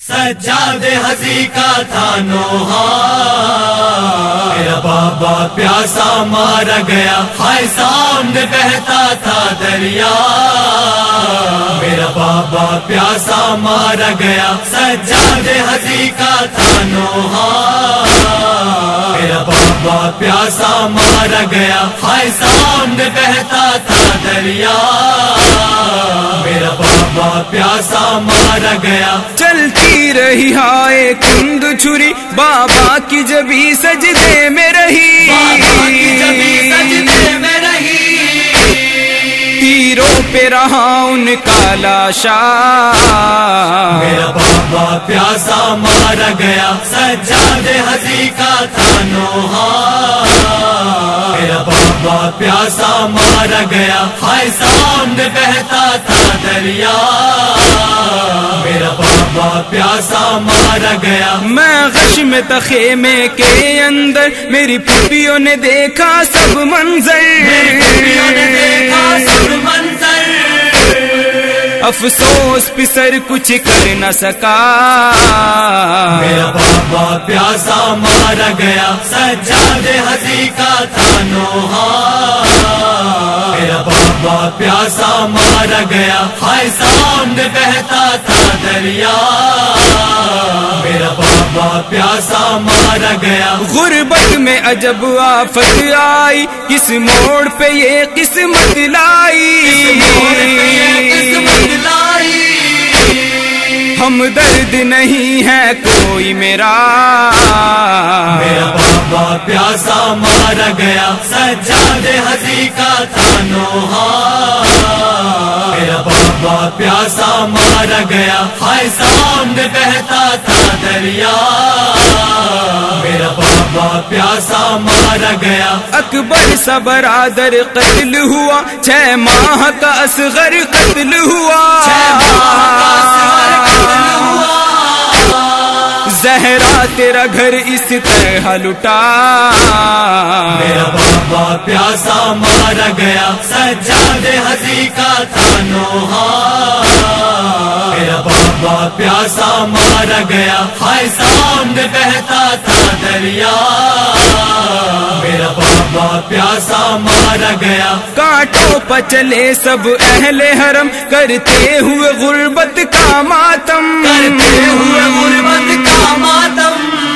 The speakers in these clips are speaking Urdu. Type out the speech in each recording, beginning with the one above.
سجادے ہنسی کا تھا نوحہ، میرا بابا پیاسا مارا گیا، ہائے سامنے بہتا تھا دریا، میرا بابا پیاسا مارا گیا، سجادے ہنسی کا تھا نوحہ، میرا بابا پیاسا مارا گیا، ہائے سامنے بہتا تھا دریا، میرا بابا پیاسا مارا گیا۔ چلتی رہی ہائے کند چھری، بابا کی جبی سجدے میں رہی، بابا کی جبی سجدے میں رہی، تیروں پہ رہا ان کا لاشا، میرا بابا پیاسا مارا گیا، سجادے ہنسی کا تھا نوحہ، میرا بابا پیاسا مارا گیا، ہائے سامنے بہتا تھا دریا، میرا بابا پیاسا مارا گیا۔ میں غش میں تھا خیمے کے اندر، میری پھوپھیوں نے دیکھا سب منظر، میری پھوپھیوں نے دیکھا سب منظر، افسوس پسر کچھ کر نہ سکا، میرا بابا پیاسا مارا گیا، سجادے ہنسی کا تھا نوحہ، میرا بابا پیاسا مارا گیا، ہائے سامنے بہتا تھا دریا، میرا بابا پیاسا مارا گیا۔ غربت میں عجب آفت آئی، کس موڑ پہ یہ قسمت لائی، ہم درد نہیں ہے کوئی میرا، میرا بابا پیاسا مارا گیا، سجادے ہنسی کا تھا نوحہ، میرا بابا پیاسا مارا گیا، ہائے سامنے بہتا تھا دریا، میرا بابا پیاسا مارا گیا۔ اکبر سا برادر قتل ہوا، 6 ماہ کا اصغر قتل ہوا، 6 ماہ کا اصغر قتل ہوا، زہرا تیرا گھر اس طرح لٹا، میرا بابا پیاسا مارا گیا، سجادے ہنسی کا تھا نوحہ، میرا بابا پیاسا مارا گیا، ہائے سامنے بہتا تھا دریا، میرا بابا پیاسا مارا گیا۔ کانٹوں پہ چلے سب اہل حرم، کرتے ہوئے غربت کا ماتم، کرتے ہوئے غربت کا ماتم،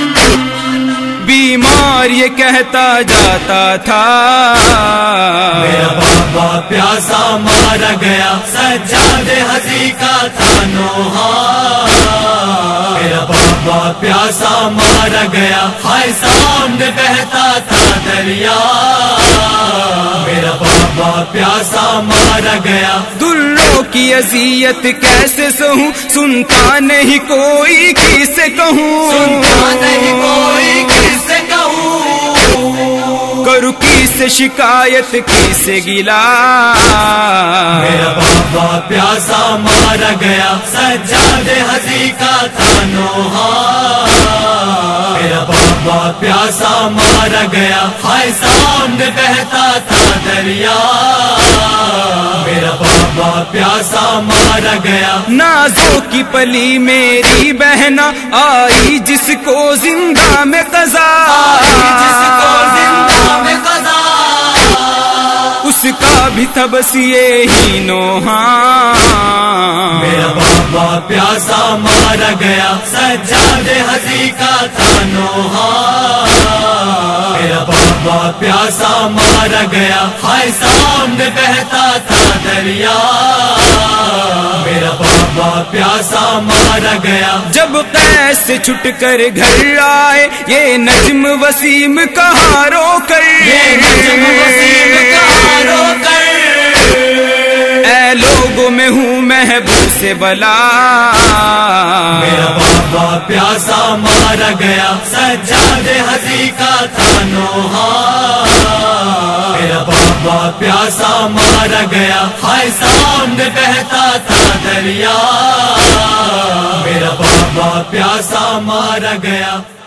بیمار یہ کہتا جاتا تھا، میرا بابا پیاسا مارا گیا، سجادے ہنسی کا تھا نوحہ، میرا بابا پیاسا مارا گیا، ہائے سامنے بہتا تھا دریا، میرا بابا پیاسا مارا گیا۔ دلوں کی اذیت کیسے سہوں، سنتا نہیں کوئی کسے کہوں، سنتا نہیں کوئی کسے کہوں، کروں کسے شکایت کسے گلا، میرا بابا پیاسا مارا گیا، سجادے ہنسی کا تھا نوحہ، میرا بابا پیاسا مارا گیا، ہائے سامنے بہتا تھا دریا، میرا بابا پیاسا مارا گیا۔ نازوں کی پلی میری بہنا آئی، جس کو زندہ میں قضا، جس کو زندہ میں قضا، اس کا بھی تھا بس یہی نوحہ، میرا بابا پیاسا مارا گیا، سجادے ہنسی کا تھا نوحہ، میرا بابا پیاسا مارا گیا، ہائے سامنے بہتا تھا دریا، میرا بابا پیاسا مارا گیا۔ جب قید سے چھٹ کر گھر آئے، یہ نجم وسیم کہاں رو کر، یہ نجم وسیم کہاں رو کر، اے لوگوں میں ہوں محبوب سے بلا، میرا بابا پیاسا مارا گیا، سجادے ہنسی کا تھا نوحہ، میرا بابا پیاسا مارا گیا، ہائے سامنے بہتا تھا دریا، میرا بابا پیاسا مارا گیا۔